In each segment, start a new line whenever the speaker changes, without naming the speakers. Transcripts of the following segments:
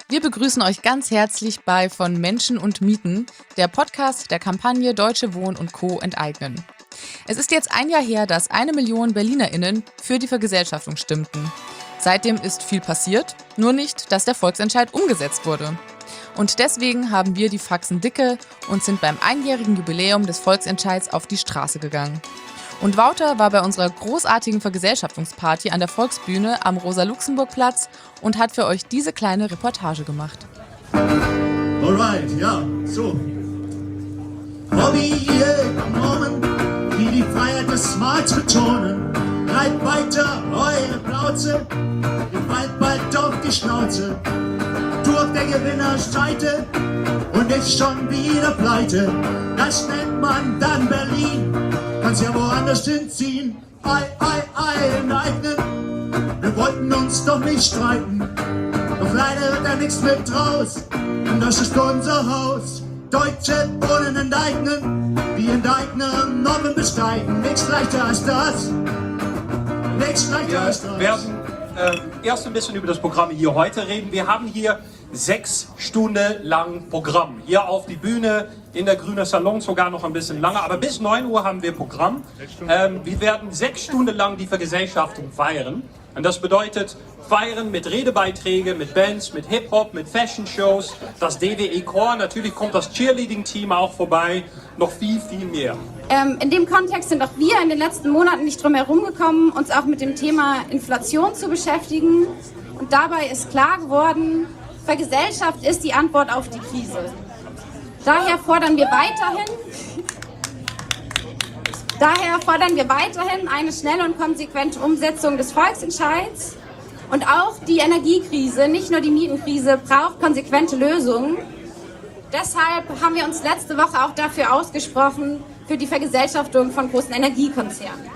Wir begrüßen euch ganz herzlich bei Von Menschen und Mieten, der Podcast der Kampagne Deutsche Wohnen und Co. enteignen. Es ist jetzt ein Jahr her, dass 1 Million BerlinerInnen für die Vergesellschaftung stimmten. Seitdem ist viel passiert, nur nicht, dass der Volksentscheid umgesetzt wurde. Und deswegen haben wir die Faxen dicke und sind beim einjährigen Jubiläum des Volksentscheids auf die Straße gegangen. Und Wouter war bei unserer großartigen Vergesellschaftungsparty an der Volksbühne am Rosa-Luxemburg-Platz und hat für euch diese kleine Reportage gemacht.
Alright, ja, so. Hobby hier am Morgen, die Freiheit des Mahls betonen. Bleibt weiter eure Plauze, ihr fallt bald auf die Schnauze. Durch der Gewinner streitet und ist schon wieder pleite. Das nennt man dann Berlin, kannst ja woanders hinziehen. Enteignen. Wir wollten uns doch nicht streiten, doch leider wird da nichts mit draus. Und das ist unser Haus. Deutsche Wohnen enteignen, die Enteignen noch besteigen. Nichts leichter als das. Nichts leichter als das.
Wir werden erst ein bisschen über das Programm hier heute reden. Wir haben hier 6 Stunden lang Programm. Hier auf die Bühne, in der Grüne Salon sogar noch ein bisschen länger. Aber bis 9 Uhr haben wir Programm. Wir werden 6 Stunden lang die Vergesellschaftung feiern. Und das bedeutet feiern mit Redebeiträgen, mit Bands, mit Hip-Hop, mit Fashion-Shows, das DWE-Chor, natürlich kommt das Cheerleading-Team auch vorbei, noch viel, viel mehr.
In dem Kontext sind auch wir in den letzten Monaten nicht drum herum gekommen, uns auch mit dem Thema Inflation zu beschäftigen. Und dabei ist klar geworden, Vergesellschaft ist die Antwort auf die Krise. Daher fordern wir weiterhin eine schnelle und konsequente Umsetzung des Volksentscheids. Und auch die Energiekrise, nicht nur die Mietenkrise, braucht konsequente Lösungen. Deshalb haben wir uns letzte Woche auch dafür ausgesprochen, für die Vergesellschaftung von großen Energiekonzernen.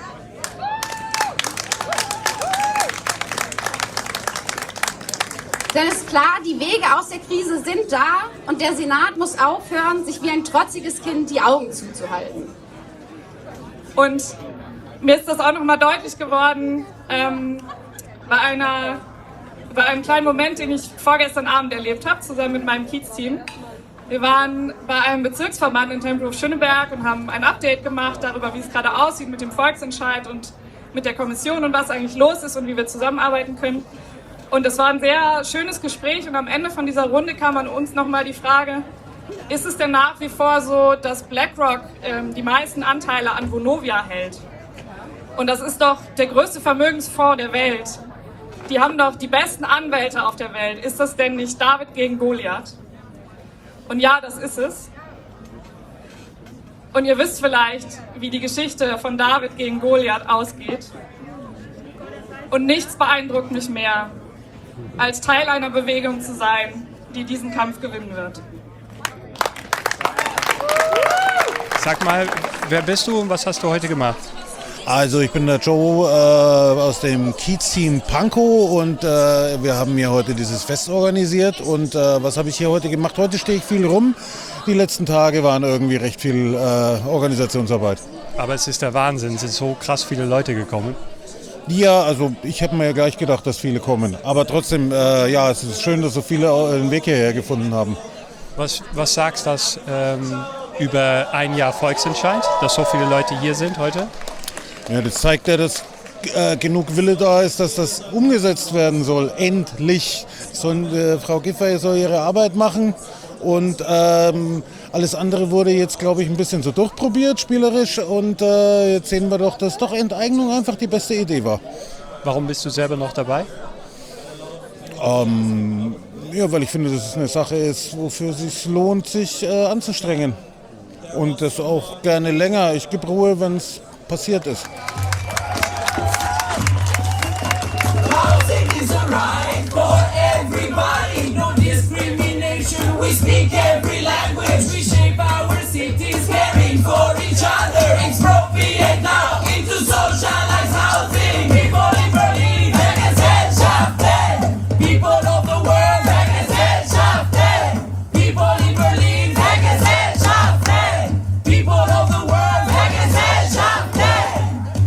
Denn es ist klar, die Wege aus der Krise sind da und der Senat muss aufhören, sich wie ein trotziges Kind die Augen zuzuhalten.
Und mir ist das auch nochmal deutlich geworden, bei einem kleinen Moment, den ich vorgestern Abend erlebt habe, zusammen mit meinem Kiez-Team. Wir waren bei einem Bezirksverband in Tempelhof-Schöneberg und haben ein Update gemacht darüber, wie es gerade aussieht mit dem Volksentscheid und mit der Kommission und was eigentlich los ist und wie wir zusammenarbeiten können. Und es war ein sehr schönes Gespräch und am Ende von dieser Runde kam an uns nochmal die Frage, ist es denn nach wie vor so, dass BlackRock die meisten Anteile an Vonovia hält? Und das ist doch der größte Vermögensfonds der Welt. Die haben doch die besten Anwälte auf der Welt. Ist das denn nicht David gegen Goliath? Und ja, das ist es. Und ihr wisst vielleicht, wie die Geschichte von David gegen Goliath ausgeht. Und nichts beeindruckt mich mehr, als Teil einer Bewegung zu sein, die diesen Kampf gewinnen wird.
Sag mal, wer bist du und was hast du heute gemacht?
Also ich bin der Joe aus dem Kiez-Team Pankow und wir haben hier heute dieses Fest organisiert. Und was habe ich hier heute gemacht? Heute stehe ich viel rum. Die letzten Tage waren irgendwie recht viel Organisationsarbeit.
Aber es ist der Wahnsinn, es sind so krass viele Leute gekommen.
Ja, also ich habe mir ja gleich gedacht, dass viele kommen. Aber trotzdem, ja, es ist schön, dass so viele den Weg hierher gefunden haben.
Was sagst du über ein Jahr Volksentscheid, dass so viele Leute hier sind heute?
Ja, das zeigt ja, dass genug Wille da ist, dass das umgesetzt werden soll. Endlich. Frau Giffey soll ihre Arbeit machen und alles andere wurde jetzt, glaube ich, ein bisschen so durchprobiert, spielerisch. Und jetzt sehen wir doch, dass doch Enteignung einfach die beste Idee war.
Warum bist du selber noch dabei?
Ja, weil ich finde, dass es eine Sache ist, wofür es sich lohnt, sich anzustrengen. Und das auch gerne länger. Ich gebe Ruhe, wenn es passiert ist.
Housing is a right for everybody. No discrimination. We speak every language. We shape our cities, caring for each other. Expropriate now into socialized housing. People in Berlin, Vergesellschaften. People of the world, Vergesellschaften. People in Berlin, Vergesellschaften. People of the world, Vergesellschaften.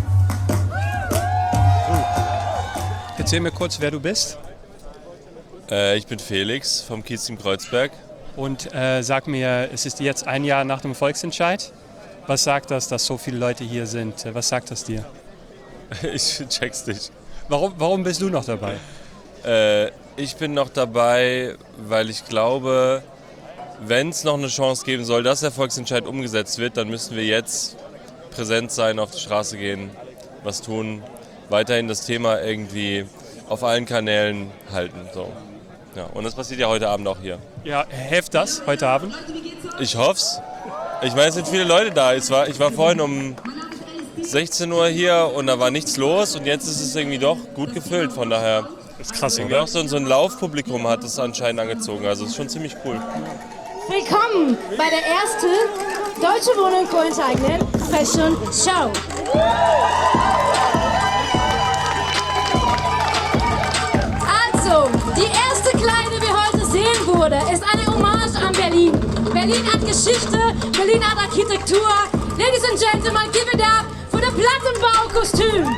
Erzähl mir kurz, wer du bist.
Ich bin Felix vom Kiezteam Kreuzberg.
Und sag mir, es ist jetzt ein Jahr nach dem Volksentscheid. Was sagt das, dass so viele Leute hier sind? Was sagt das dir?
Ich check's nicht.
Warum bist du noch dabei?
Ich bin noch dabei, weil ich glaube, wenn es noch eine Chance geben soll, dass der Volksentscheid umgesetzt wird, dann müssen wir jetzt präsent sein, auf die Straße gehen, was tun, weiterhin das Thema irgendwie auf allen Kanälen halten. So. Ja, und das passiert ja heute Abend auch hier.
Ja, hilft das heute Abend?
Ich hoff's. Ich meine, es sind viele Leute da. Ich war vorhin um 16 Uhr hier und da war nichts los und jetzt ist es irgendwie doch gut gefüllt. Von daher
das ist krass,
oder? Auch so ein Laufpublikum hat es anscheinend angezogen. Also es ist schon ziemlich cool.
Willkommen bei der ersten Deutsche Wohnen Co. enteignen Fashion Show. Also, die erste Kleide, die heute sehen wurde, ist eine Hommage an Berlin. Berlin hat Geschichte, Berlin hat Architektur. Ladies and Gentlemen, give it up für das Plattenbaukostüm.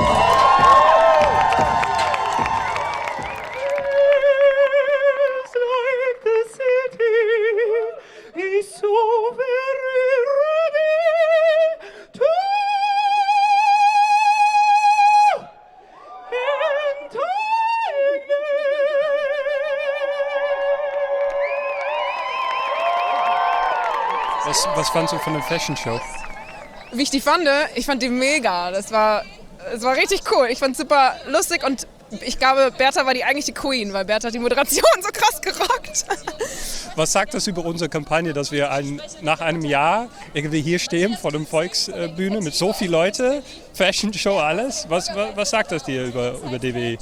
Was fandst du von der Fashion Show?
Wie ich die fand? Ich fand die mega. Es war richtig cool. Ich fand es super lustig und ich glaube, Bertha war eigentlich die Queen, weil Bertha hat die Moderation so krass gerockt.
Was sagt das über unsere Kampagne, dass wir nach einem Jahr irgendwie hier stehen vor der Volksbühne mit so vielen Leuten, Fashion Show, alles? Was sagt das dir über DWE?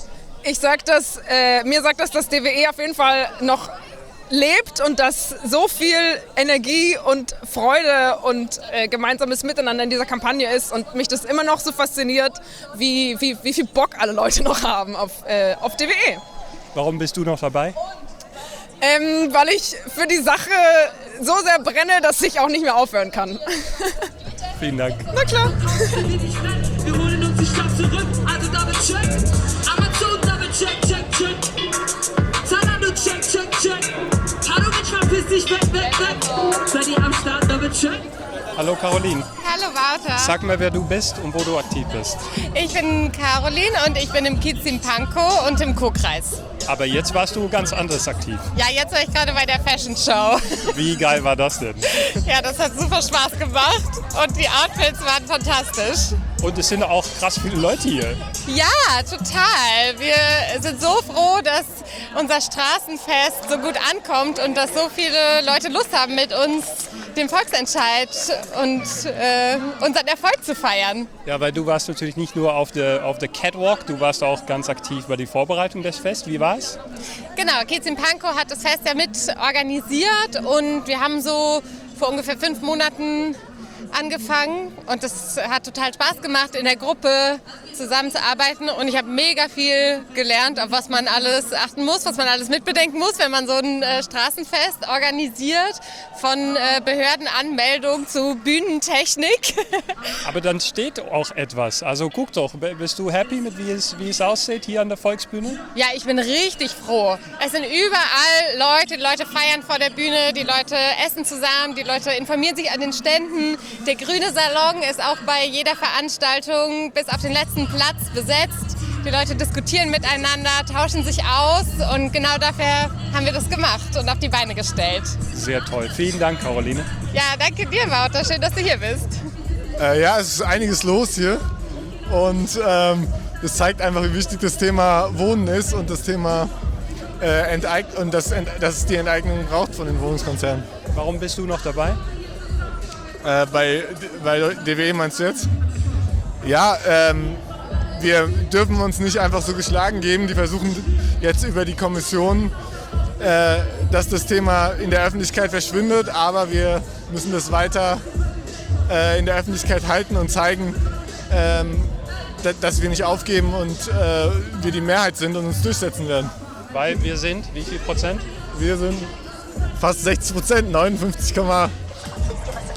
Mir sagt das, dass DWE auf jeden Fall noch lebt und dass so viel Energie und Freude und gemeinsames Miteinander in dieser Kampagne ist und mich das immer noch so fasziniert, wie viel Bock alle Leute noch haben auf DWE.
Warum bist du noch dabei?
Weil ich für die Sache so sehr brenne, dass ich auch nicht mehr aufhören kann.
Vielen Dank.
Na klar.
Wir holen uns die Stadt zurück, also Double Check. Amazon Double Check, check, check. Zalando check, check, check. Hallo Mensch, verpiss dich, weg, weg, weg. Seid ihr am Start, Double Check?
Hallo Caroline.
Hallo Wouter.
Sag mal, wer du bist und wo du aktiv bist.
Ich bin Caroline und ich bin im Kiezteam Pankow und im Co-Kreis.
Aber jetzt warst du ganz anders aktiv.
Ja, jetzt war ich gerade bei der Fashion Show.
Wie geil war das denn?
Ja, das hat super Spaß gemacht und die Outfits waren fantastisch.
Und es sind auch krass viele Leute hier.
Ja, total. Wir sind so froh, dass unser Straßenfest so gut ankommt und dass so viele Leute Lust haben, mit uns den Volksentscheid und unseren Erfolg zu feiern.
Ja, weil du warst natürlich nicht nur auf der Catwalk, du warst auch ganz aktiv bei der Vorbereitung des Fests. Wie war es?
Genau, Kiezteam Pankow hat das Fest ja mit organisiert und wir haben so vor ungefähr 5 Monaten angefangen und es hat total Spaß gemacht, in der Gruppe zusammenzuarbeiten und ich habe mega viel gelernt, auf was man alles achten muss, was man alles mitbedenken muss, wenn man so ein Straßenfest organisiert, von Behördenanmeldung zu Bühnentechnik.
Aber dann steht auch etwas, also guck doch, bist du happy mit wie es aussieht hier an der Volksbühne?
Ja, ich bin richtig froh. Es sind überall Leute, die Leute feiern vor der Bühne, die Leute essen zusammen, die Leute informieren sich an den Ständen. Der grüne Salon ist auch bei jeder Veranstaltung bis auf den letzten Platz besetzt. Die Leute diskutieren miteinander, tauschen sich aus und genau dafür haben wir das gemacht und auf die Beine gestellt.
Sehr toll. Vielen Dank, Caroline.
Ja, danke dir, Wouter. Schön, dass du hier bist.
Ja, es ist einiges los hier und es zeigt einfach, wie wichtig das Thema Wohnen ist und das Thema dass es die Enteignung braucht von den Wohnungskonzernen.
Warum bist du noch dabei?
Bei DWE meinst du jetzt? Ja, wir dürfen uns nicht einfach so geschlagen geben. Die versuchen jetzt über die Kommission, dass das Thema in der Öffentlichkeit verschwindet, aber wir müssen das weiter in der Öffentlichkeit halten und zeigen, dass wir nicht aufgeben und wir die Mehrheit sind und uns durchsetzen werden.
Weil wir sind, wie viel Prozent?
Wir sind fast 60%, 59,8%.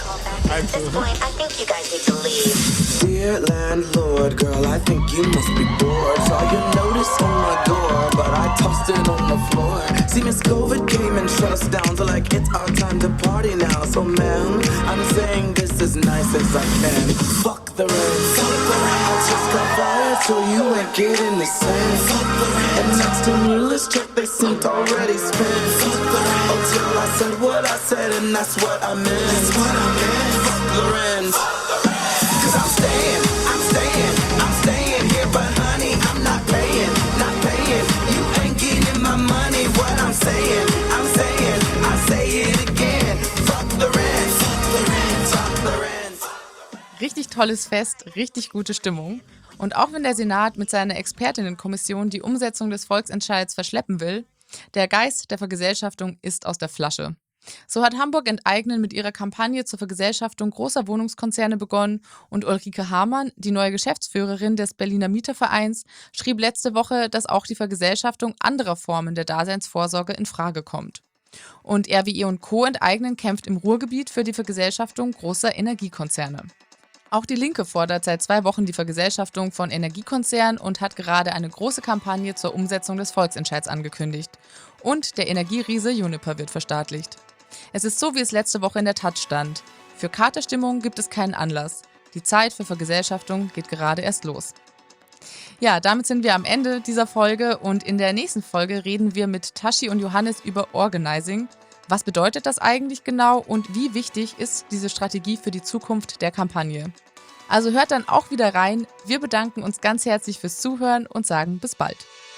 Dear landlord, girl, I think you must be bored. Saw your notice on my door, but I tossed it on the floor. See, Miss COVID came and shut us down, so like it's our time to party now. So ma'am, I'm saying this as nice as I can. Fuck the rent. I just got fired, so you ain't getting the same. And next time you list check, they seemed already spent. Until I said what I said, and that's what I meant. Fuck the rent. Cause I'm staying here, but honey, I'm not paying. You ain't getting my money, what I'm saying, I say it again. Fuck the rent, fuck the rent.
Richtig tolles Fest, richtig gute Stimmung. Und auch wenn der Senat mit seiner Expertinnenkommission die Umsetzung des Volksentscheids verschleppen will, der Geist der Vergesellschaftung ist aus der Flasche. So hat Hamburg Enteignen mit ihrer Kampagne zur Vergesellschaftung großer Wohnungskonzerne begonnen und Ulrike Hamann, die neue Geschäftsführerin des Berliner Mietervereins, schrieb letzte Woche, dass auch die Vergesellschaftung anderer Formen der Daseinsvorsorge in Frage kommt. Und RWE & Co. Enteignen kämpft im Ruhrgebiet für die Vergesellschaftung großer Energiekonzerne. Auch die Linke fordert seit 2 Wochen die Vergesellschaftung von Energiekonzernen und hat gerade eine große Kampagne zur Umsetzung des Volksentscheids angekündigt. Und der Energieriese Uniper wird verstaatlicht. Es ist so, wie es letzte Woche in der Taz stand. Für Katerstimmung gibt es keinen Anlass. Die Zeit für Vergesellschaftung geht gerade erst los. Ja, damit sind wir am Ende dieser Folge und in der nächsten Folge reden wir mit Tashi und Johannes über Organizing. Was bedeutet das eigentlich genau und wie wichtig ist diese Strategie für die Zukunft der Kampagne? Also hört dann auch wieder rein. Wir bedanken uns ganz herzlich fürs Zuhören und sagen bis bald.